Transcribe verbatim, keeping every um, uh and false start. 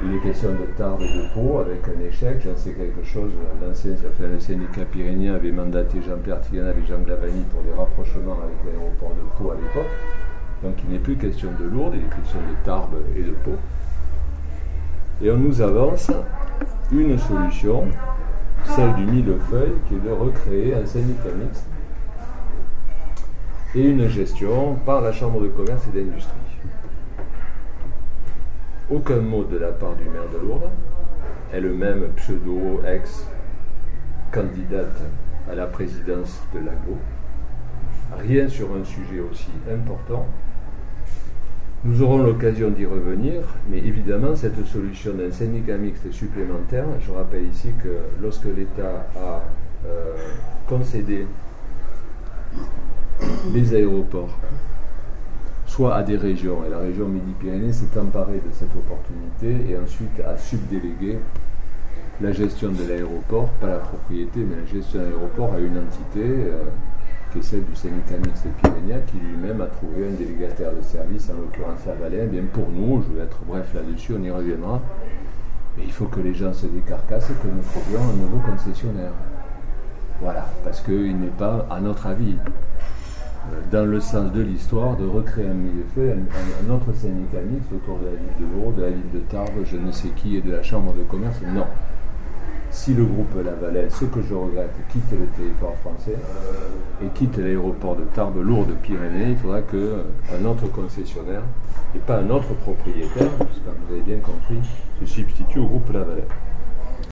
Il est question de Tarbes et de Pau avec un échec, j'en sais quelque chose. L'ancien, enfin, le syndicat pyrénéen avait mandaté Jean-Pierre Tigana et Jean Glavany pour des rapprochements avec l'aéroport de Pau à l'époque. Donc il n'est plus question de Lourdes, il est question de Tarbes et de Pau. Et on nous avance une solution, celle du millefeuille, qui est de recréer un syndicat mixte et une gestion par la Chambre de commerce et d'industrie. Aucun mot de la part du maire de Lourdes, elle-même pseudo-ex-candidate à la présidence de l'A G O. Rien sur un sujet aussi important. Nous aurons l'occasion d'y revenir, mais évidemment, cette solution d'un syndicat mixte supplémentaire, je rappelle ici que lorsque l'État a euh, concédé les aéroports, soit à des régions, et la région Midi-Pyrénées s'est emparée de cette opportunité et ensuite a subdélégué la gestion de l'aéroport, pas la propriété, mais la gestion de l'aéroport à une entité euh, qui est celle du syndicat mixte pyrénéen, qui lui-même a trouvé un délégataire de service, en l'occurrence à Valais. Eh bien pour nous, je vais être bref là-dessus, on y reviendra, mais il faut que les gens se décarcassent et que nous trouvions un nouveau concessionnaire. Voilà, parce qu'il n'est pas, à notre avis, dans le sens de l'histoire, de recréer un millefeuille, un, un autre syndicat mixte autour de la ville de Lourdes, de la ville de Tarbes, je ne sais qui, et de la Chambre de commerce. Non. Si le groupe Lavalais, ce que je regrette, quitte le territoire français et quitte l'aéroport de Tarbes-Lourdes-Pyrénées, il faudra qu'un autre concessionnaire, et pas un autre propriétaire, j'espère que vous avez bien compris, se substitue au groupe Lavalais.